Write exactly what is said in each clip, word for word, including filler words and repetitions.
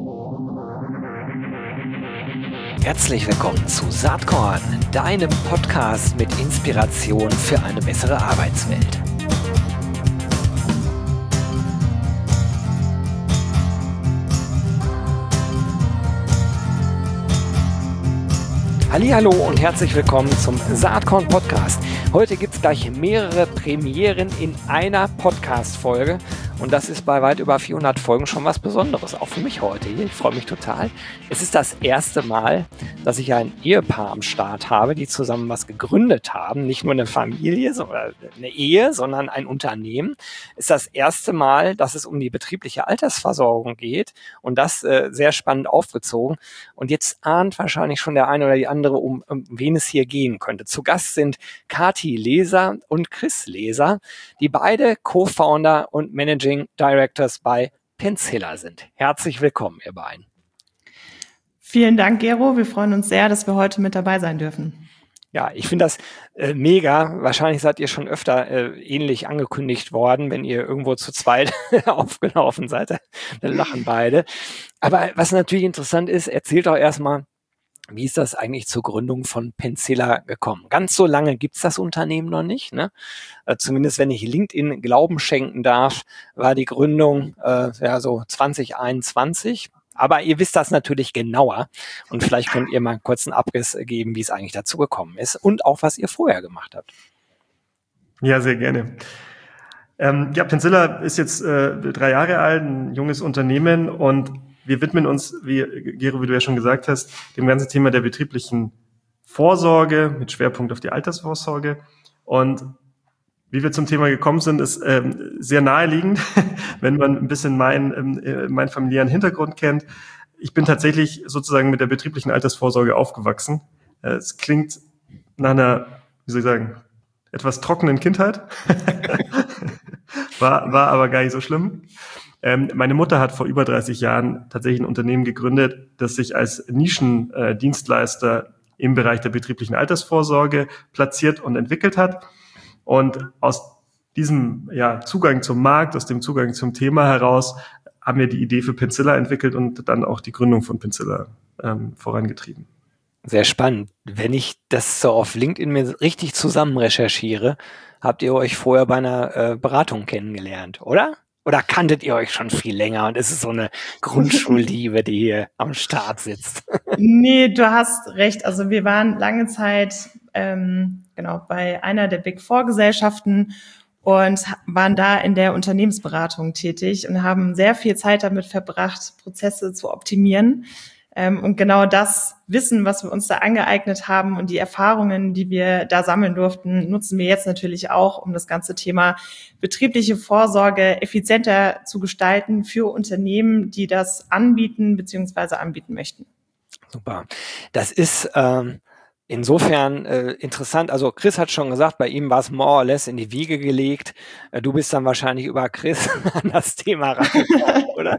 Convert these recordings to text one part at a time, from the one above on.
Herzlich willkommen zu Saatkorn, deinem Podcast mit Inspiration für eine bessere Arbeitswelt. Hallihallo und herzlich willkommen zum Saatkorn Podcast. Heute gibt es gleich mehrere Premieren in einer Podcast-Folge und das ist bei weit über vierhundert Folgen schon was Besonderes, auch für mich heute hier. Ich freue mich total. Es ist das erste Mal, dass ich ein Ehepaar am Start habe, die zusammen was gegründet haben. Nicht nur eine Familie oder eine Ehe, sondern ein Unternehmen. Es ist das erste Mal, dass es um die betriebliche Altersversorgung geht und das äh, sehr spannend aufgezogen. Und jetzt ahnt wahrscheinlich schon der eine oder die andere, um, um wen es hier gehen könnte. Zu Gast sind Kathi Leser und Chris Leser, die beide Co-Founder und Managing Directors bei Penzilla sind. Herzlich willkommen, ihr beiden. Vielen Dank, Gero. Wir freuen uns sehr, dass wir heute mit dabei sein dürfen. Ja, ich finde das äh, mega. Wahrscheinlich seid ihr schon öfter äh, ähnlich angekündigt worden, wenn ihr irgendwo zu zweit aufgelaufen seid. Dann lachen beide. Aber was natürlich interessant ist, erzählt doch erstmal, wie ist das eigentlich zur Gründung von Penzilla gekommen? Ganz so lange gibt's das Unternehmen noch nicht, ne? Äh, zumindest wenn ich LinkedIn Glauben schenken darf, war die Gründung äh, ja so zwanzig einundzwanzig. Aber ihr wisst das natürlich genauer und vielleicht könnt ihr mal einen kurzen Abriss geben, wie es eigentlich dazu gekommen ist und auch, was ihr vorher gemacht habt. Ja, sehr gerne. Ähm, ja, Penzilla ist jetzt äh, drei Jahre alt, ein junges Unternehmen und wir widmen uns, wie Gero, wie du ja schon gesagt hast, dem ganzen Thema der betrieblichen Vorsorge mit Schwerpunkt auf die Altersvorsorge. Und wie wir zum Thema gekommen sind, ist ähm, sehr naheliegend, wenn man ein bisschen meinen ähm, meinen familiären Hintergrund kennt. Ich bin tatsächlich sozusagen mit der betrieblichen Altersvorsorge aufgewachsen. Äh, es klingt nach einer, wie soll ich sagen, etwas trockenen Kindheit. war, war aber gar nicht so schlimm. Ähm, meine Mutter hat vor über dreißig Jahren tatsächlich ein Unternehmen gegründet, das sich als Nischendienstleister äh, im Bereich der betrieblichen Altersvorsorge platziert und entwickelt hat. Und aus diesem ja, Zugang zum Markt, aus dem Zugang zum Thema heraus, haben wir die Idee für Penzilla entwickelt und dann auch die Gründung von Penzilla ähm, vorangetrieben. Sehr spannend. Wenn ich das so auf LinkedIn mir richtig zusammen recherchiere, habt ihr euch vorher bei einer äh, Beratung kennengelernt, oder? Oder kanntet ihr euch schon viel länger und es ist so eine Grundschulliebe, die hier am Start sitzt? Nee, du hast recht. Also wir waren lange Zeit ähm, genau bei einer der Big Four Gesellschaften und waren da in der Unternehmensberatung tätig und haben sehr viel Zeit damit verbracht, Prozesse zu optimieren. Ähm, und genau das Wissen, was wir uns da angeeignet haben und die Erfahrungen, die wir da sammeln durften, nutzen wir jetzt natürlich auch, um das ganze Thema betriebliche Vorsorge effizienter zu gestalten für Unternehmen, die das anbieten bzw. anbieten möchten. Super. Das ist ähm, insofern äh, interessant. Also Chris hat schon gesagt, bei ihm war es more or less in die Wiege gelegt. Äh, du bist dann wahrscheinlich über Chris an das Thema rangekommen, oder?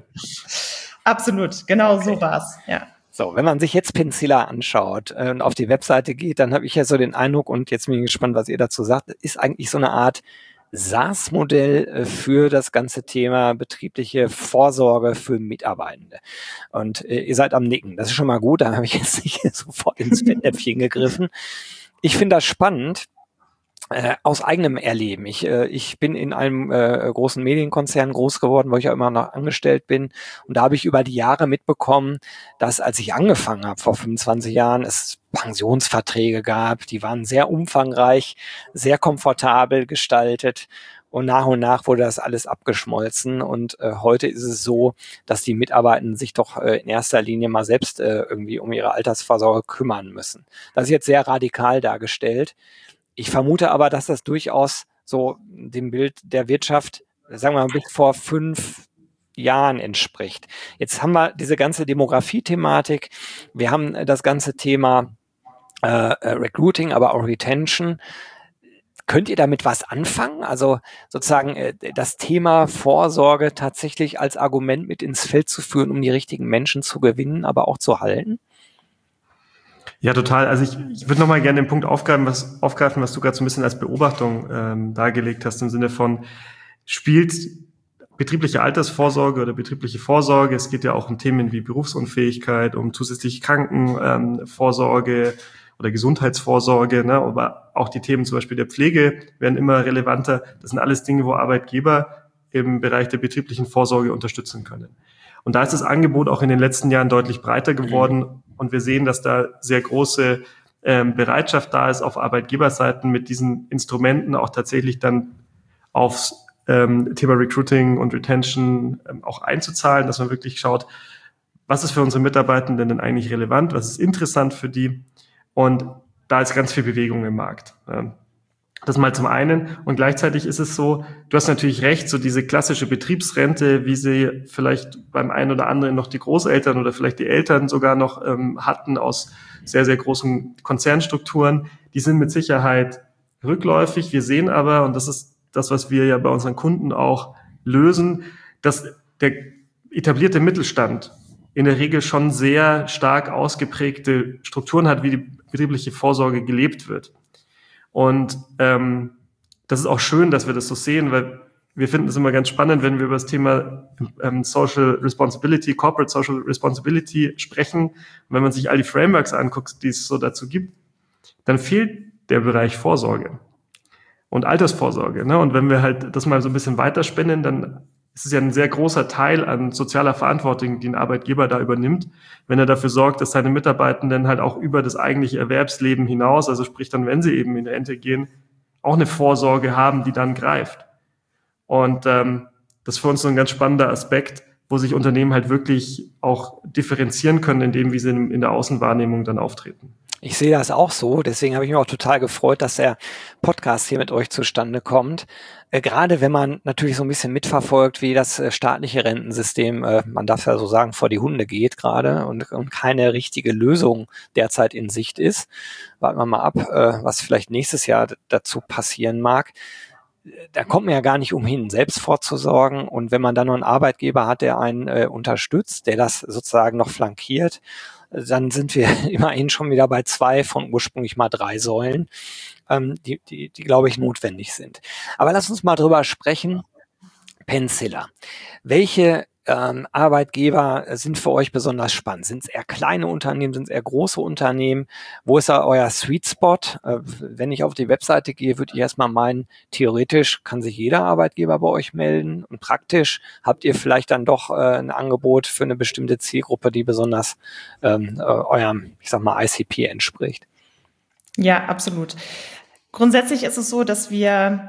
Absolut, genau okay. So war's, ja. So, wenn man sich jetzt Penzilla anschaut äh, und auf die Webseite geht, dann habe ich ja so den Eindruck, und jetzt bin ich gespannt, was ihr dazu sagt, ist eigentlich so eine Art SaaS-Modell äh, für das ganze Thema betriebliche Vorsorge für Mitarbeitende. Und äh, ihr seid am Nicken, das ist schon mal gut, da habe ich jetzt nicht sofort ins Fettnäpfchen gegriffen. Ich finde das spannend, Äh, aus eigenem Erleben. Ich, äh, ich bin in einem äh, großen Medienkonzern groß geworden, wo ich ja immer noch angestellt bin. Und da habe ich über die Jahre mitbekommen, dass als ich angefangen habe, vor fünfundzwanzig Jahren, es Pensionsverträge gab, die waren sehr umfangreich, sehr komfortabel gestaltet. Und nach und nach wurde das alles abgeschmolzen. Und äh, heute ist es so, dass die Mitarbeitenden sich doch äh, in erster Linie mal selbst äh, irgendwie um ihre Altersvorsorge kümmern müssen. Das ist jetzt sehr radikal dargestellt. Ich vermute aber, dass das durchaus so dem Bild der Wirtschaft, sagen wir mal, bis vor fünf Jahren entspricht. Jetzt haben wir diese ganze Demografie-Thematik. Wir haben das ganze Thema äh, Recruiting, aber auch Retention. Könnt ihr damit was anfangen? Also sozusagen äh, das Thema Vorsorge tatsächlich als Argument mit ins Feld zu führen, um die richtigen Menschen zu gewinnen, aber auch zu halten? Ja, total. Also ich, ich würde nochmal gerne den Punkt aufgreifen, was, aufgreifen, was du gerade so ein bisschen als Beobachtung ähm, dargelegt hast, im Sinne von, spielt betriebliche Altersvorsorge oder betriebliche Vorsorge. Es geht ja auch um Themen wie Berufsunfähigkeit, um zusätzliche Krankenvorsorge oder Gesundheitsvorsorge, ne? Aber auch die Themen zum Beispiel der Pflege werden immer relevanter. Das sind alles Dinge, wo Arbeitgeber im Bereich der betrieblichen Vorsorge unterstützen können. Und da ist das Angebot auch in den letzten Jahren deutlich breiter geworden. Und wir sehen, dass da sehr große ähm, Bereitschaft da ist, auf Arbeitgeberseiten mit diesen Instrumenten auch tatsächlich dann aufs ähm, Thema Recruiting und Retention ähm, auch einzuzahlen, dass man wirklich schaut, was ist für unsere Mitarbeitenden denn eigentlich relevant, was ist interessant für die. Und da ist ganz viel Bewegung im Markt. Ja. Das mal zum einen. Und gleichzeitig ist es so, du hast natürlich recht, so diese klassische Betriebsrente, wie sie vielleicht beim einen oder anderen noch die Großeltern oder vielleicht die Eltern sogar noch ähm, hatten aus sehr, sehr großen Konzernstrukturen, die sind mit Sicherheit rückläufig. Wir sehen aber, und das ist das, was wir ja bei unseren Kunden auch lösen, dass der etablierte Mittelstand in der Regel schon sehr stark ausgeprägte Strukturen hat, wie die betriebliche Vorsorge gelebt wird. Und ähm, das ist auch schön, dass wir das so sehen, weil wir finden es immer ganz spannend, wenn wir über das Thema ähm, Social Responsibility, Corporate Social Responsibility sprechen. Und wenn man sich all die Frameworks anguckt, die es so dazu gibt, dann fehlt der Bereich Vorsorge und Altersvorsorge. Ne? Und wenn wir halt das mal so ein bisschen weiterspinnen, dann ist es ja ein sehr großer Teil an sozialer Verantwortung, die ein Arbeitgeber da übernimmt, wenn er dafür sorgt, dass seine Mitarbeitenden halt auch über das eigentliche Erwerbsleben hinaus, also sprich dann, wenn sie eben in Rente gehen, auch eine Vorsorge haben, die dann greift. Und ähm, das ist für uns so ein ganz spannender Aspekt, wo sich Unternehmen halt wirklich auch differenzieren können, in dem, wie sie in der Außenwahrnehmung dann auftreten. Ich sehe das auch so, deswegen habe ich mich auch total gefreut, dass der Podcast hier mit euch zustande kommt. Äh, gerade wenn man natürlich so ein bisschen mitverfolgt, wie das äh, staatliche Rentensystem, äh, man darf ja so sagen, vor die Hunde geht gerade und, und keine richtige Lösung derzeit in Sicht ist. Warten wir mal ab, äh, was vielleicht nächstes Jahr d- dazu passieren mag. Da kommt man ja gar nicht umhin, selbst vorzusorgen. Und wenn man dann noch einen Arbeitgeber hat, der einen äh, unterstützt, der das sozusagen noch flankiert, dann sind wir immerhin schon wieder bei zwei von ursprünglich mal drei Säulen, ähm, die, die, die, glaube ich, notwendig sind. Aber lass uns mal drüber sprechen. Pencilla. Welche ähm, Arbeitgeber sind für euch besonders spannend? Sind es eher kleine Unternehmen? Sind es eher große Unternehmen? Wo ist da euer Sweet Spot? Äh, wenn ich auf die Webseite gehe, würde ich erstmal meinen, theoretisch kann sich jeder Arbeitgeber bei euch melden. Und praktisch habt ihr vielleicht dann doch äh, ein Angebot für eine bestimmte Zielgruppe, die besonders ähm, äh, eurem, ich sag mal, I C P entspricht. Ja, absolut. Grundsätzlich ist es so, dass wir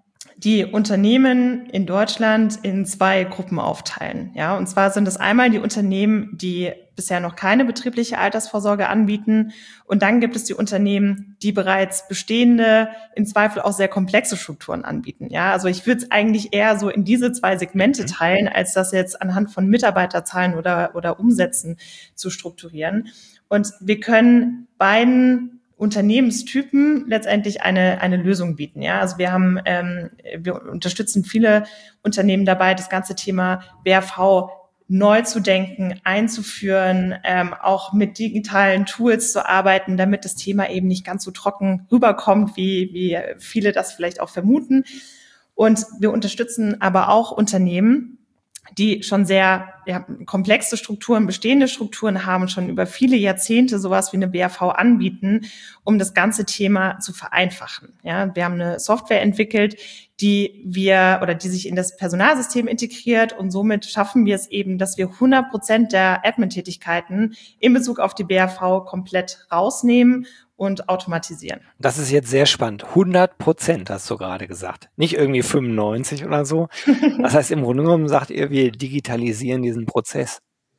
die Unternehmen in Deutschland in zwei Gruppen aufteilen. Ja, und zwar sind es einmal die Unternehmen, die bisher noch keine betriebliche Altersvorsorge anbieten. Und dann gibt es die Unternehmen, die bereits bestehende, im Zweifel auch sehr komplexe Strukturen anbieten. Ja, also ich würde es eigentlich eher so in diese zwei Segmente teilen, als das jetzt anhand von Mitarbeiterzahlen oder, oder Umsätzen zu strukturieren. Und wir können beiden Unternehmenstypen letztendlich eine eine Lösung bieten. Ja, also wir haben ähm, wir unterstützen viele Unternehmen dabei, das ganze Thema B R V neu zu denken, einzuführen, ähm, auch mit digitalen Tools zu arbeiten, damit das Thema eben nicht ganz so trocken rüberkommt, wie wie viele das vielleicht auch vermuten. Und wir unterstützen aber auch Unternehmen, die schon sehr ja, komplexe Strukturen, bestehende Strukturen haben, schon über viele Jahrzehnte sowas wie eine B R V anbieten, um das ganze Thema zu vereinfachen. Ja, wir haben eine Software entwickelt, die wir oder die sich in das Personalsystem integriert, und somit schaffen wir es eben, dass wir hundert Prozent der Admin-Tätigkeiten in Bezug auf die B R V komplett rausnehmen und automatisieren. Das ist jetzt sehr spannend. hundert Prozent hast du gerade gesagt. Nicht irgendwie fünfundneunzig oder so. Das heißt, im Grunde genommen sagt ihr, wir digitalisieren diesen Prozess.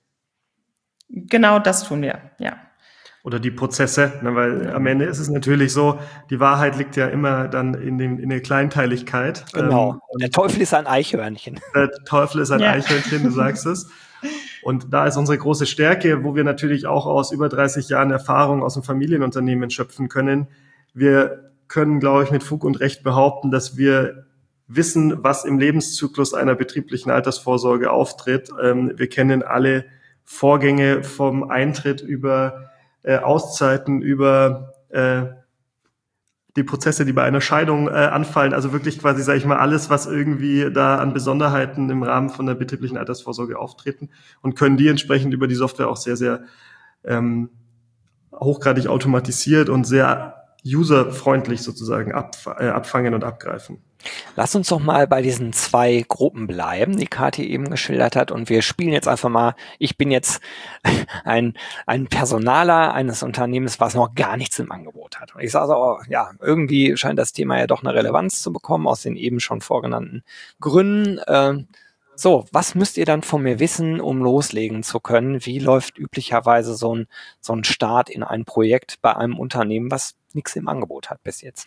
Genau das tun wir, ja. Oder die Prozesse, ne, weil am Ende ist es natürlich so, die Wahrheit liegt ja immer dann in, dem, in der Kleinteiligkeit. Genau. Ähm, der Teufel ist ein Eichhörnchen. Der Teufel ist ein Ja. Eichhörnchen, du sagst es. Und da ist unsere große Stärke, wo wir natürlich auch aus über dreißig Jahren Erfahrung aus dem Familienunternehmen schöpfen können. Wir können, glaube ich, mit Fug und Recht behaupten, dass wir wissen, was im Lebenszyklus einer betrieblichen Altersvorsorge auftritt. Wir kennen alle Vorgänge vom Eintritt über äh, Auszeiten, über äh, die Prozesse, die bei einer Scheidung äh, anfallen, also wirklich quasi, sage ich mal, alles, was irgendwie da an Besonderheiten im Rahmen von der betrieblichen Altersvorsorge auftreten und können die entsprechend über die Software auch sehr, sehr ähm, hochgradig automatisiert und sehr userfreundlich sozusagen ab, äh, abfangen und abgreifen. Lass uns doch mal bei diesen zwei Gruppen bleiben, die Kathi eben geschildert hat. Und wir spielen jetzt einfach mal, ich bin jetzt ein, ein Personaler eines Unternehmens, was noch gar nichts im Angebot hat. Und ich sage so, oh, ja, irgendwie scheint das Thema ja doch eine Relevanz zu bekommen, aus den eben schon vorgenannten Gründen. Ähm, so, was müsst ihr dann von mir wissen, um loslegen zu können? Wie läuft üblicherweise so ein, so ein Start in ein Projekt bei einem Unternehmen, was nichts im Angebot hat bis jetzt?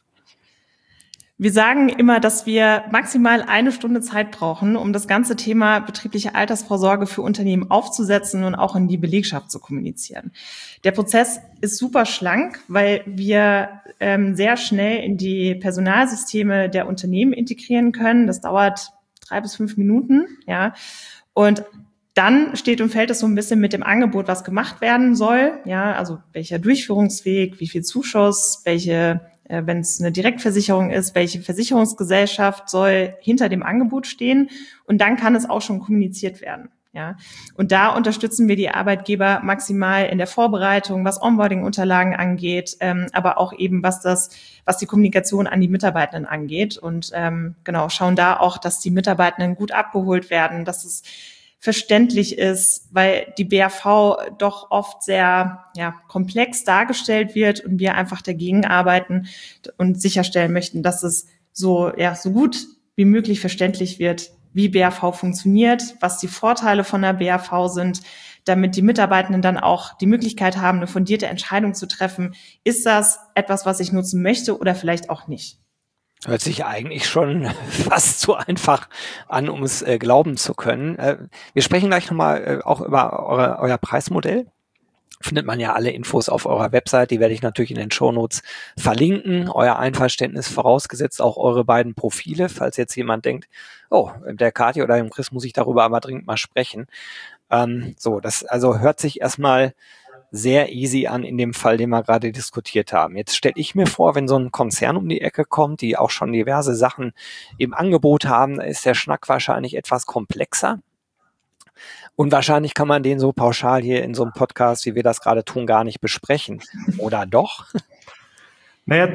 Wir sagen immer, dass wir maximal eine Stunde Zeit brauchen, um das ganze Thema betriebliche Altersvorsorge für Unternehmen aufzusetzen und auch in die Belegschaft zu kommunizieren. Der Prozess ist super schlank, weil wir ähm, sehr schnell in die Personalsysteme der Unternehmen integrieren können. Das dauert drei bis fünf Minuten, ja. Und dann steht und fällt es so ein bisschen mit dem Angebot, was gemacht werden soll, ja. Also welcher Durchführungsweg, wie viel Zuschuss, welche wenn es eine Direktversicherung ist, welche Versicherungsgesellschaft soll hinter dem Angebot stehen, und dann kann es auch schon kommuniziert werden. Ja, und da unterstützen wir die Arbeitgeber maximal in der Vorbereitung, was Onboarding-Unterlagen angeht, ähm, aber auch eben was das, was die Kommunikation an die Mitarbeitenden angeht, und ähm, genau schauen da auch, dass die Mitarbeitenden gut abgeholt werden, dass es verständlich ist, weil die B A V doch oft sehr ja, komplex dargestellt wird und wir einfach dagegen arbeiten und sicherstellen möchten, dass es so ja so gut wie möglich verständlich wird, wie B A V funktioniert, was die Vorteile von der B A V sind, damit die Mitarbeitenden dann auch die Möglichkeit haben, eine fundierte Entscheidung zu treffen. Ist das etwas, was ich nutzen möchte oder vielleicht auch nicht? Hört sich eigentlich schon fast zu einfach an, um es äh, glauben zu können. Äh, wir sprechen gleich nochmal äh, auch über eure, euer Preismodell. Findet man ja alle Infos auf eurer Website. Die werde ich natürlich in den Shownotes verlinken. Euer Einverständnis vorausgesetzt, auch eure beiden Profile, falls jetzt jemand denkt, oh, der Kathi oder dem Chris muss ich darüber aber dringend mal sprechen. Ähm, so, das also hört sich erstmal sehr easy an in dem Fall, den wir gerade diskutiert haben. Jetzt stelle ich mir vor, wenn so ein Konzern um die Ecke kommt, die auch schon diverse Sachen im Angebot haben, da ist der Schnack wahrscheinlich etwas komplexer. Und wahrscheinlich kann man den so pauschal hier in so einem Podcast, wie wir das gerade tun, gar nicht besprechen. Oder doch? Naja,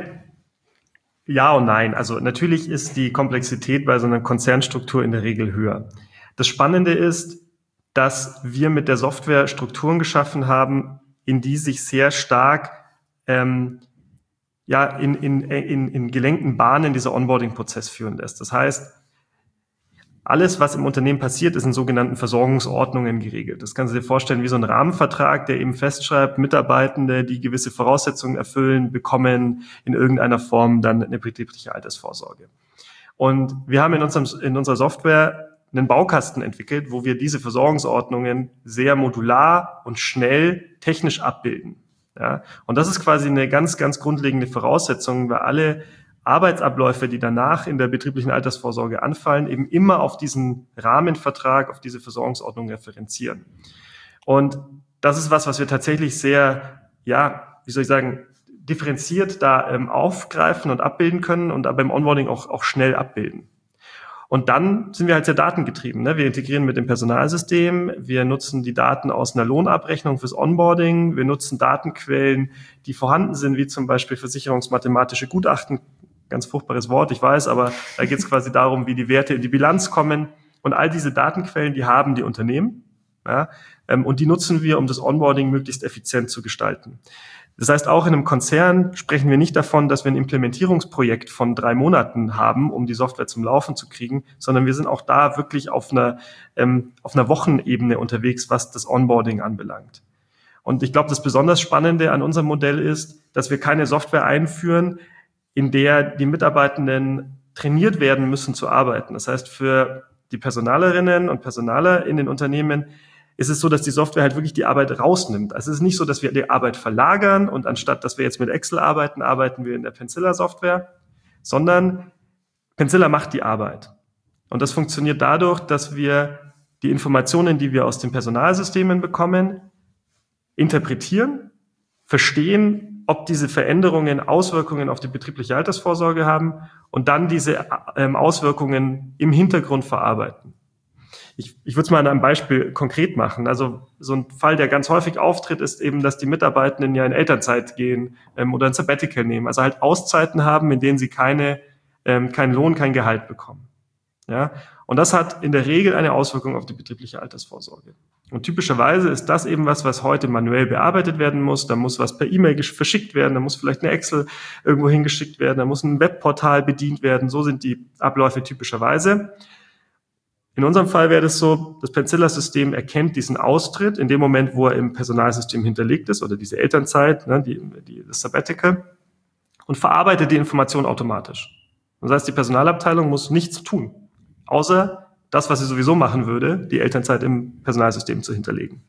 ja und nein. Also natürlich ist die Komplexität bei so einer Konzernstruktur in der Regel höher. Das Spannende ist, dass wir mit der Software Strukturen geschaffen haben, in die sich sehr stark ähm, ja in, in, in, in gelenkten Bahnen dieser Onboarding-Prozess führen lässt. Das heißt, alles, was im Unternehmen passiert, ist in sogenannten Versorgungsordnungen geregelt. Das kannst du dir vorstellen wie so ein Rahmenvertrag, der eben festschreibt, Mitarbeitende, die gewisse Voraussetzungen erfüllen, bekommen in irgendeiner Form dann eine betriebliche Altersvorsorge. Und wir haben in, unserem, in unserer Software einen Baukasten entwickelt, wo wir diese Versorgungsordnungen sehr modular und schnell technisch abbilden. Ja, und das ist quasi eine ganz, ganz grundlegende Voraussetzung, weil alle Arbeitsabläufe, die danach in der betrieblichen Altersvorsorge anfallen, eben immer auf diesen Rahmenvertrag, auf diese Versorgungsordnung referenzieren. Und das ist was, was wir tatsächlich sehr, ja, wie soll ich sagen, differenziert da ähm, aufgreifen und abbilden können und beim Onboarding auch, auch schnell abbilden. Und dann sind wir halt sehr datengetrieben. Ne? Wir integrieren mit dem Personalsystem, wir nutzen die Daten aus einer Lohnabrechnung fürs Onboarding, wir nutzen Datenquellen, die vorhanden sind, wie zum Beispiel versicherungsmathematische Gutachten. Ganz furchtbares Wort, ich weiß, aber da geht es quasi darum, wie die Werte in die Bilanz kommen. Und all diese Datenquellen, die haben die Unternehmen. Ja? Und die nutzen wir, um das Onboarding möglichst effizient zu gestalten. Das heißt, auch in einem Konzern sprechen wir nicht davon, dass wir ein Implementierungsprojekt von drei Monaten haben, um die Software zum Laufen zu kriegen, sondern wir sind auch da wirklich auf einer, ähm, auf einer Wochenebene unterwegs, was das Onboarding anbelangt. Und ich glaube, das besonders Spannende an unserem Modell ist, dass wir keine Software einführen, in der die Mitarbeitenden trainiert werden müssen zu arbeiten. Das heißt, für die Personalerinnen und Personaler in den Unternehmen ist es so, dass die Software halt wirklich die Arbeit rausnimmt. Also es ist nicht so, dass wir die Arbeit verlagern und anstatt, dass wir jetzt mit Excel arbeiten, arbeiten wir in der Pencilla-Software, sondern Pencilla macht die Arbeit. Und das funktioniert dadurch, dass wir die Informationen, die wir aus den Personalsystemen bekommen, interpretieren, verstehen, ob diese Veränderungen Auswirkungen auf die betriebliche Altersvorsorge haben und dann diese ähm, Auswirkungen im Hintergrund verarbeiten. Ich, ich würde es mal an einem Beispiel konkret machen. Also so ein Fall, der ganz häufig auftritt, ist eben, dass die Mitarbeitenden ja in Elternzeit gehen ähm, oder ein Sabbatical nehmen. Also halt Auszeiten haben, in denen sie keine, ähm, keinen Lohn, kein Gehalt bekommen. Ja? Und das hat in der Regel eine Auswirkung auf die betriebliche Altersvorsorge. Und typischerweise ist das eben was, was heute manuell bearbeitet werden muss. Da muss was per E-Mail verschickt werden, da muss vielleicht eine Excel irgendwo hingeschickt werden, da muss ein Webportal bedient werden. So sind die Abläufe typischerweise. In unserem Fall wäre das so, das Pencilla-System erkennt diesen Austritt in dem Moment, wo er im Personalsystem hinterlegt ist oder diese Elternzeit, ne, die, die, das Sabbatical, und verarbeitet die Information automatisch. Das heißt, die Personalabteilung muss nichts tun, außer das, was sie sowieso machen würde, die Elternzeit im Personalsystem zu hinterlegen.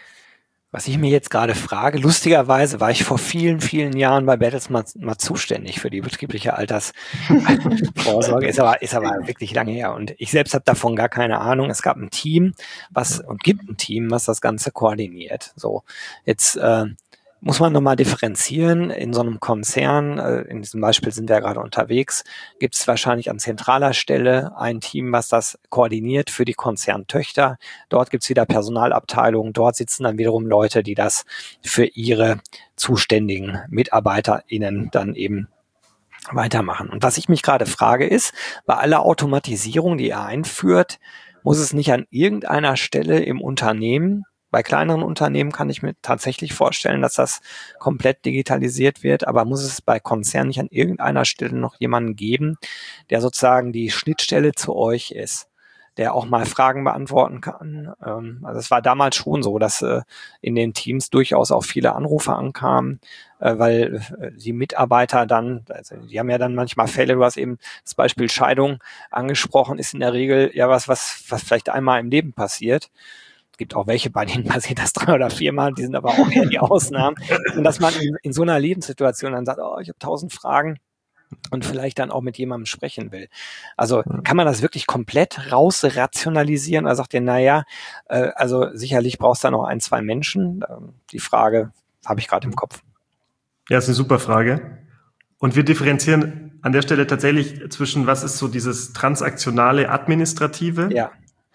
Was ich mir jetzt gerade frage, lustigerweise war ich vor vielen, vielen Jahren bei Bertelsmann mal zuständig für die betriebliche Altersvorsorge, ist aber, ist aber wirklich lange her. Und ich selbst habe davon gar keine Ahnung. Es gab ein Team, was und gibt ein Team, was das Ganze koordiniert. So, jetzt äh, muss man nochmal differenzieren. In so einem Konzern, äh, in diesem Beispiel sind wir ja gerade unterwegs, gibt es wahrscheinlich an zentraler Stelle ein Team, was das koordiniert für die Konzerntöchter. Dort gibt es wieder Personalabteilungen, dort sitzen dann wiederum Leute, die das für ihre zuständigen MitarbeiterInnen dann eben weitermachen. Und was ich mich gerade frage ist, bei aller Automatisierung, die ihr einführt, muss es nicht an irgendeiner Stelle im Unternehmen, bei kleineren Unternehmen kann ich mir tatsächlich vorstellen, dass das komplett digitalisiert wird, aber muss es bei Konzernen nicht an irgendeiner Stelle noch jemanden geben, der sozusagen die Schnittstelle zu euch ist, der auch mal Fragen beantworten kann? Also es war damals schon so, dass in den Teams durchaus auch viele Anrufe ankamen, weil die Mitarbeiter dann, also die haben ja dann manchmal Fälle, du hast eben das Beispiel Scheidung angesprochen, ist in der Regel ja was, was, was vielleicht einmal im Leben passiert. Es gibt auch welche, bei denen passiert das drei oder viermal, die sind aber auch eher die Ausnahmen. Und dass man in, in so einer Lebenssituation dann sagt, oh, ich habe tausend Fragen und vielleicht dann auch mit jemandem sprechen will. Also kann man das wirklich komplett rausrationalisieren? Oder sagt ihr, naja, äh, also sicherlich brauchst du da noch ein, zwei Menschen. Ähm, die Frage habe ich gerade im Kopf. Ja, ist eine super Frage. Und wir differenzieren an der Stelle tatsächlich zwischen, was ist so dieses transaktionale Administrative, ja.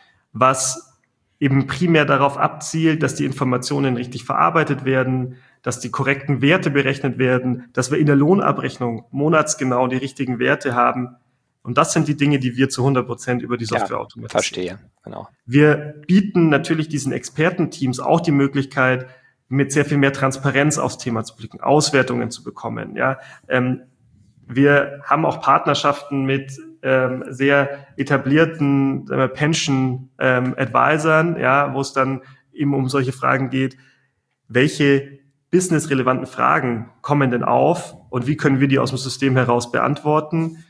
was eben primär darauf abzielt, dass die Informationen richtig verarbeitet werden, dass die korrekten Werte berechnet werden, dass wir in der Lohnabrechnung monatsgenau die richtigen Werte haben. Und das sind die Dinge, die wir zu hundert Prozent über die Software ja, automatisieren. Verstehe, genau. Wir bieten natürlich diesen Expertenteams auch die Möglichkeit, mit sehr viel mehr Transparenz aufs Thema zu blicken, Auswertungen zu bekommen. Ja, ähm, wir haben auch Partnerschaften mit ähm, sehr etablierten äh, Pension-Advisern, ähm, ja, wo es dann eben um solche Fragen geht, welche businessrelevanten Fragen kommen denn auf und wie können wir die aus dem System heraus beantworten?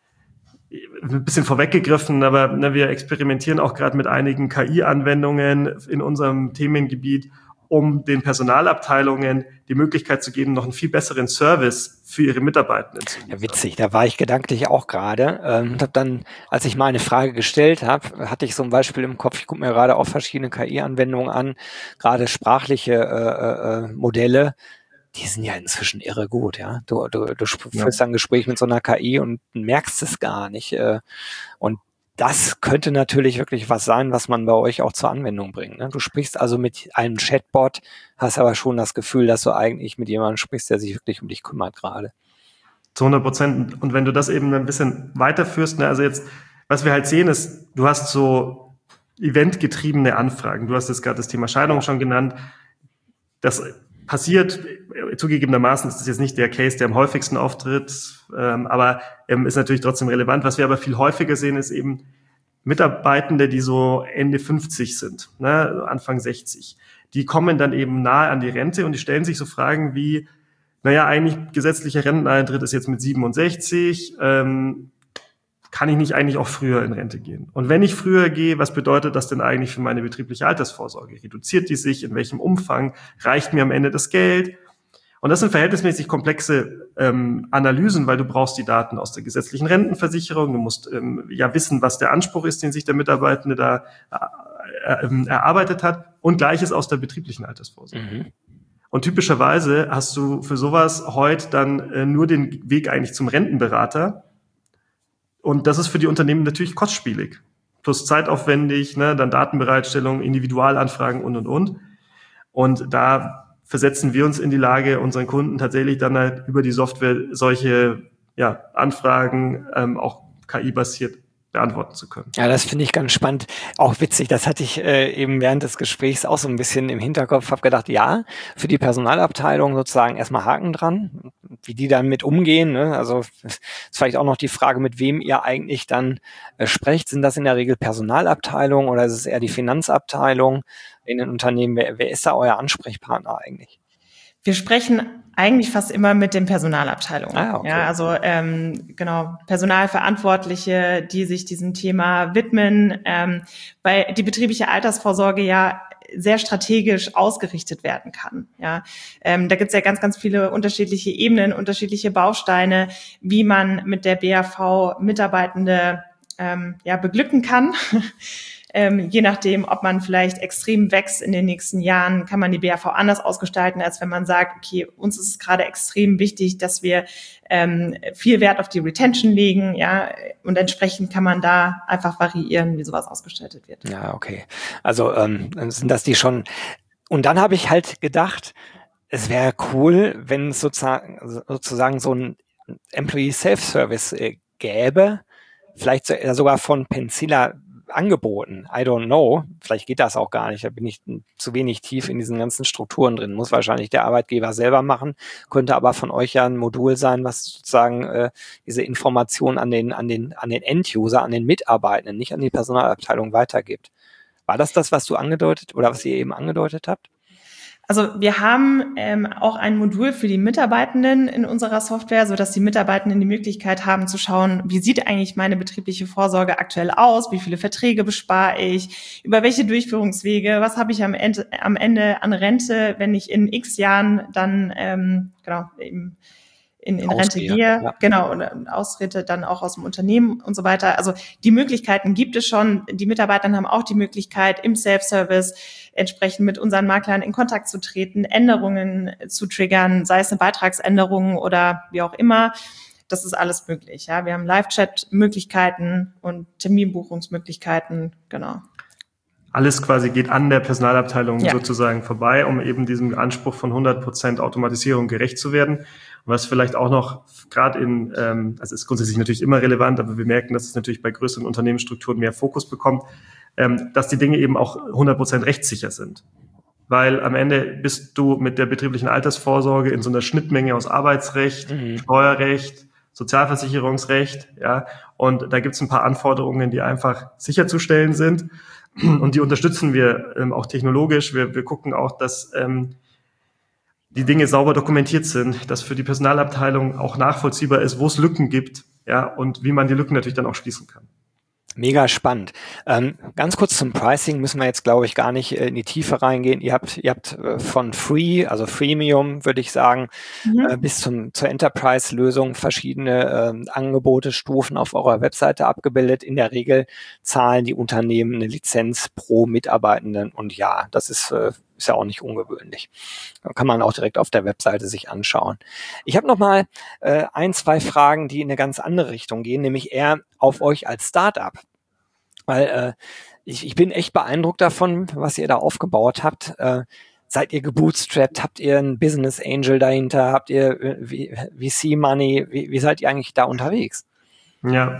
Ein bisschen vorweggegriffen, aber ne, wir experimentieren auch gerade mit einigen K I-Anwendungen in unserem Themengebiet, um den Personalabteilungen die Möglichkeit zu geben, noch einen viel besseren Service für ihre Mitarbeitenden zu liefern. Ja, witzig, da war ich gedanklich auch gerade. Ähm, und hab dann, als ich meine Frage gestellt habe, hatte ich so ein Beispiel im Kopf. Ich gucke mir gerade auch verschiedene K I-Anwendungen an, gerade sprachliche äh, äh, Modelle. Die sind ja inzwischen irre gut, ja. Du, du, du führst ja. ein Gespräch mit so einer K I und merkst es gar nicht. Äh, und das könnte natürlich wirklich was sein, was man bei euch auch zur Anwendung bringt. Ne? Du sprichst also mit einem Chatbot, hast aber schon das Gefühl, dass du eigentlich mit jemandem sprichst, der sich wirklich um dich kümmert gerade. Zu hundert Prozent. Und wenn du das eben ein bisschen weiterführst, ne, also jetzt, was wir halt sehen, ist, du hast so eventgetriebene Anfragen. Du hast jetzt gerade das Thema Scheidung schon genannt. Das passiert, zugegebenermaßen ist das jetzt nicht der Case, der am häufigsten auftritt, ähm, aber ähm, ist natürlich trotzdem relevant. Was wir aber viel häufiger sehen, ist eben Mitarbeitende, die so Ende fünfzig sind, ne, Anfang sechzig. Die kommen dann eben nahe an die Rente und die stellen sich so Fragen wie, naja, eigentlich gesetzlicher Renteneintritt ist jetzt mit siebenundsechzig, ähm, kann ich nicht eigentlich auch früher in Rente gehen? Und wenn ich früher gehe, was bedeutet das denn eigentlich für meine betriebliche Altersvorsorge? Reduziert die sich? In welchem Umfang? Reicht mir am Ende das Geld? Und das sind verhältnismäßig komplexe ähm, Analysen, weil du brauchst die Daten aus der gesetzlichen Rentenversicherung. Du musst ähm, ja wissen, was der Anspruch ist, den sich der Mitarbeitende da äh, äh, erarbeitet hat. Und Gleiches aus der betrieblichen Altersvorsorge. Mhm. Und typischerweise hast du für sowas heute dann äh, nur den Weg eigentlich zum Rentenberater. Und das ist für die Unternehmen natürlich kostspielig. Plus zeitaufwendig, ne, dann Datenbereitstellung, Individualanfragen und, und, und. Und da versetzen wir uns in die Lage, unseren Kunden tatsächlich dann halt über die Software solche ja, Anfragen ähm, auch K I-basiert beantworten zu können. Ja, das finde ich ganz spannend. Auch witzig, das hatte ich äh, eben während des Gesprächs auch so ein bisschen im Hinterkopf, habe gedacht, ja, für die Personalabteilung sozusagen erstmal Haken dran, wie die dann mit umgehen. Ne? Also ist vielleicht auch noch die Frage, mit wem ihr eigentlich dann äh, sprecht. Sind das in der Regel Personalabteilung oder ist es eher die Finanzabteilung in den Unternehmen? Wer, wer ist da euer Ansprechpartner eigentlich? Wir sprechen eigentlich fast immer mit den Personalabteilungen. Ah, okay. Ja, also ähm, genau, Personalverantwortliche, die sich diesem Thema widmen, ähm, weil die betriebliche Altersvorsorge ja sehr strategisch ausgerichtet werden kann. Ja, ähm, da gibt es ja ganz, ganz viele unterschiedliche Ebenen, unterschiedliche Bausteine, wie man mit der B A V Mitarbeitende ähm, ja beglücken kann. Ähm, je nachdem, ob man vielleicht extrem wächst in den nächsten Jahren, kann man die B A V anders ausgestalten, als wenn man sagt, okay, uns ist es gerade extrem wichtig, dass wir ähm, viel Wert auf die Retention legen, ja, und entsprechend kann man da einfach variieren, wie sowas ausgestaltet wird. Ja, okay. Also ähm, sind das die schon. Und dann habe ich halt gedacht, es wäre cool, wenn es sozusagen, sozusagen so ein Employee Self-Service äh, gäbe, vielleicht so, äh, sogar von Pencila angeboten. I don't know. Vielleicht geht das auch gar nicht. Da bin ich zu wenig tief in diesen ganzen Strukturen drin. Muss wahrscheinlich der Arbeitgeber selber machen. Könnte aber von euch ja ein Modul sein, was sozusagen äh, diese Informationen an den, an den, an den End-User, an den Mitarbeitenden, nicht an die Personalabteilung weitergibt. War das das, was du angedeutet oder was ihr eben angedeutet habt? Also wir haben ähm, auch ein Modul für die Mitarbeitenden in unserer Software, so dass die Mitarbeitenden die Möglichkeit haben zu schauen, wie sieht eigentlich meine betriebliche Vorsorge aktuell aus, wie viele Verträge bespare ich, über welche Durchführungswege, was habe ich am Ende, am Ende an Rente, wenn ich in x Jahren dann ähm, genau eben in, in Rente gehe, ja. Genau, und austrete dann auch aus dem Unternehmen und so weiter. Also die Möglichkeiten gibt es schon. Die Mitarbeiter haben auch die Möglichkeit, im Self-Service entsprechend mit unseren Maklern in Kontakt zu treten, Änderungen zu triggern, sei es eine Beitragsänderung oder wie auch immer. Das ist alles möglich. Ja, wir haben Live-Chat-Möglichkeiten und Terminbuchungsmöglichkeiten, genau. Alles quasi geht an der Personalabteilung ja. sozusagen vorbei, um eben diesem Anspruch von hundert Prozent Automatisierung gerecht zu werden. Und was vielleicht auch noch gerade in, ähm, also ist grundsätzlich natürlich immer relevant, aber wir merken, dass es natürlich bei größeren Unternehmensstrukturen mehr Fokus bekommt, ähm, dass die Dinge eben auch hundert Prozent rechtssicher sind. Weil am Ende bist du mit der betrieblichen Altersvorsorge in so einer Schnittmenge aus Arbeitsrecht, mhm. Steuerrecht, Sozialversicherungsrecht, ja, und da gibt es ein paar Anforderungen, die einfach sicherzustellen sind. Und die unterstützen wir ähm, auch technologisch. Wir, wir gucken auch, dass ähm, die Dinge sauber dokumentiert sind, dass für die Personalabteilung auch nachvollziehbar ist, wo es Lücken gibt, ja, und wie man die Lücken natürlich dann auch schließen kann. Mega spannend. Ähm, ganz kurz zum Pricing müssen wir jetzt, glaube ich, gar nicht äh, in die Tiefe reingehen. Ihr habt, ihr habt äh, von Free, also Freemium, würde ich sagen, mhm. äh, bis zum zur Enterprise-Lösung verschiedene äh, Angebote, Stufen auf eurer Webseite abgebildet. In der Regel zahlen die Unternehmen eine Lizenz pro Mitarbeitenden und ja, das ist äh, ist ja auch nicht ungewöhnlich. Kann man auch direkt auf der Webseite sich anschauen. Ich habe noch mal äh, ein, zwei Fragen, die in eine ganz andere Richtung gehen, nämlich eher auf euch als Startup. Weil äh, ich, ich bin echt beeindruckt davon, was ihr da aufgebaut habt. Äh, seid ihr gebootstrapped? Habt ihr einen Business Angel dahinter? Habt ihr äh, V C Money? Wie, wie seid ihr eigentlich da unterwegs? Ja,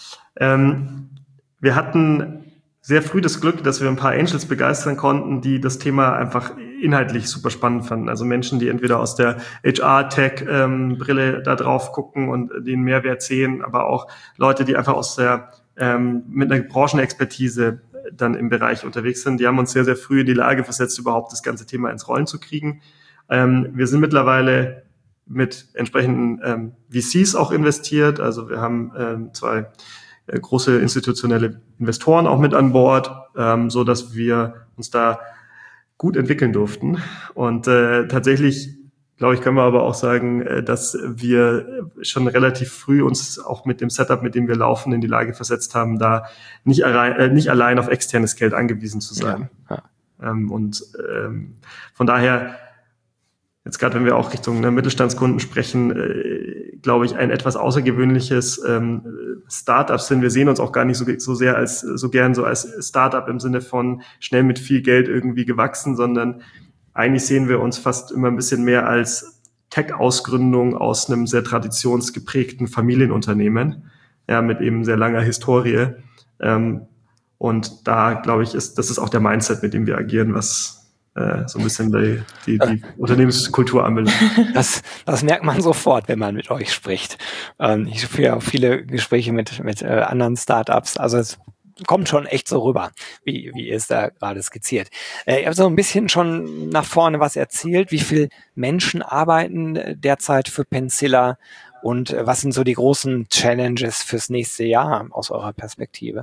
ähm, wir hatten sehr früh das Glück, dass wir ein paar Angels begeistern konnten, die das Thema einfach inhaltlich super spannend fanden. Also Menschen, die entweder aus der H R-Tech-Brille ähm, da drauf gucken und den Mehrwert sehen, aber auch Leute, die einfach aus der ähm, mit einer Branchenexpertise dann im Bereich unterwegs sind. Die haben uns sehr, sehr früh in die Lage versetzt, überhaupt das ganze Thema ins Rollen zu kriegen. Ähm, wir sind mittlerweile mit entsprechenden ähm, V Cs auch investiert. Also wir haben ähm, zwei große institutionelle Investoren auch mit an Bord, ähm, so dass wir uns da gut entwickeln durften. Und äh, tatsächlich, glaube ich, können wir aber auch sagen, äh, dass wir schon relativ früh uns auch mit dem Setup, mit dem wir laufen, in die Lage versetzt haben, da nicht, äh, nicht allein auf externes Geld angewiesen zu sein. Ja, ja. Ähm, und ähm, von daher jetzt gerade wenn wir auch Richtung ne, Mittelstandskunden sprechen, äh, glaube ich, ein etwas außergewöhnliches ähm, Startup sind. Wir sehen uns auch gar nicht so, so sehr als so gern so als Startup im Sinne von schnell mit viel Geld irgendwie gewachsen, sondern eigentlich sehen wir uns fast immer ein bisschen mehr als Tech-Ausgründung aus einem sehr traditionsgeprägten Familienunternehmen, ja, mit eben sehr langer Historie. Ähm, und da, glaube ich, ist das ist auch der Mindset, mit dem wir agieren, was äh, so ein bisschen die, die, die Unternehmenskultur anbelangt. Das, das merkt man sofort, wenn man mit euch spricht. Ähm, ich führe auch viele Gespräche mit, mit äh, anderen Startups. Also es kommt schon echt so rüber, wie, wie ihr es da gerade skizziert. Äh, ihr habt so ein bisschen schon nach vorne was erzählt. Wie viele Menschen arbeiten derzeit für Pencilla und äh, was sind so die großen Challenges fürs nächste Jahr aus eurer Perspektive?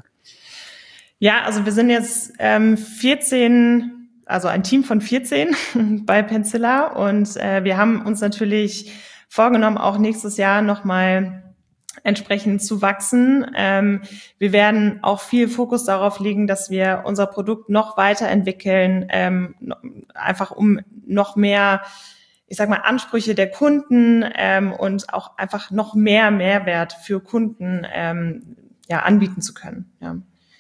Ja, also wir sind jetzt ähm, vierzehn, also ein Team von vierzehn bei Pencilla und äh, wir haben uns natürlich vorgenommen, auch nächstes Jahr nochmal entsprechend zu wachsen. Ähm, wir werden auch viel Fokus darauf legen, dass wir unser Produkt noch weiterentwickeln, ähm, einfach um noch mehr, ich sag mal, Ansprüche der Kunden ähm, und auch einfach noch mehr Mehrwert für Kunden ähm, ja, anbieten zu können. Ja.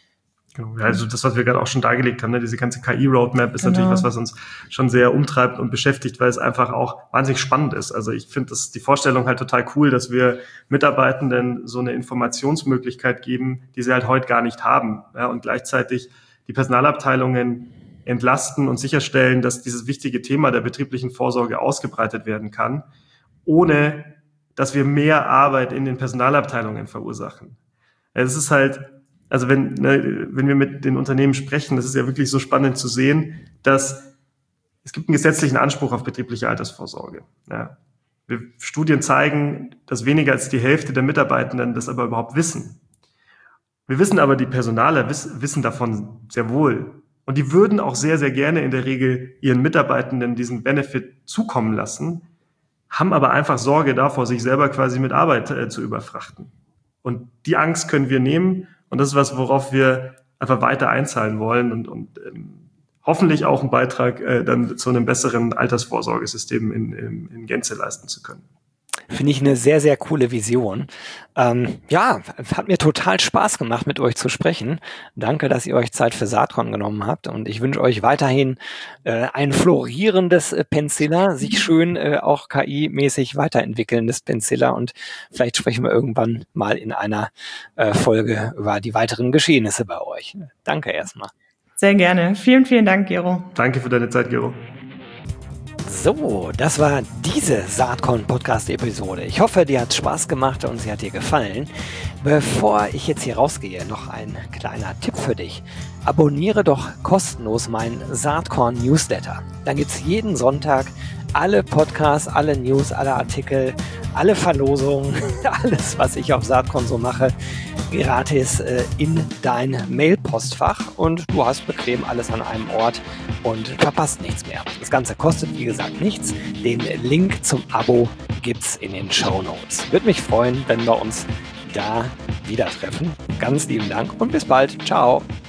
Also das, was wir gerade auch schon dargelegt haben, ne, diese ganze K I-Roadmap ist genau. natürlich was, was uns schon sehr umtreibt und beschäftigt, weil es einfach auch wahnsinnig spannend ist. Also ich finde das die Vorstellung halt total cool, dass wir Mitarbeitenden so eine Informationsmöglichkeit geben, die sie halt heute gar nicht haben. Ja, und gleichzeitig die Personalabteilungen entlasten und sicherstellen, dass dieses wichtige Thema der betrieblichen Vorsorge ausgebreitet werden kann, ohne dass wir mehr Arbeit in den Personalabteilungen verursachen. Es ist halt Also wenn, ne, wenn wir mit den Unternehmen sprechen, das ist ja wirklich so spannend zu sehen, dass es gibt einen gesetzlichen Anspruch auf betriebliche Altersvorsorge. Ja. Wir, Studien zeigen, dass weniger als die Hälfte der Mitarbeitenden das aber überhaupt wissen. Wir wissen aber, die Personaler wiss, wissen davon sehr wohl. Und die würden auch sehr, sehr gerne in der Regel ihren Mitarbeitenden diesen Benefit zukommen lassen, haben aber einfach Sorge davor, sich selber quasi mit Arbeit äh, zu überfrachten. Und die Angst können wir nehmen. Und das ist was, worauf wir einfach weiter einzahlen wollen und, und ähm, hoffentlich auch einen Beitrag äh, dann zu einem besseren Altersvorsorgesystem in, in, in Gänze leisten zu können. Finde ich eine sehr, sehr coole Vision. Ähm, ja, hat mir total Spaß gemacht, mit euch zu sprechen. Danke, dass ihr euch Zeit für Saatkorn genommen habt und ich wünsche euch weiterhin äh, ein florierendes äh, Pencilla, sich schön äh, auch K I-mäßig weiterentwickelndes Pencilla und vielleicht sprechen wir irgendwann mal in einer äh, Folge über die weiteren Geschehnisse bei euch. Danke erstmal. Sehr gerne. Vielen, vielen Dank, Gero. Danke für deine Zeit, Gero. So, das war diese Saatkorn-Podcast-Episode. Ich hoffe, dir hat Spaß gemacht und sie hat dir gefallen. Bevor ich jetzt hier rausgehe, noch ein kleiner Tipp für dich. Abonniere doch kostenlos meinen Saatkorn-Newsletter. Dann gibt's jeden Sonntag alle Podcasts, alle News, alle Artikel, alle Verlosungen, alles, was ich auf Saatkorn so mache, gratis äh, in dein Mailpostfach und du hast bequem alles an einem Ort und verpasst nichts mehr. Das Ganze kostet, wie gesagt, nichts. Den Link zum Abo gibt's in den Shownotes. Würde mich freuen, wenn wir uns da wieder treffen. Ganz lieben Dank und bis bald. Ciao.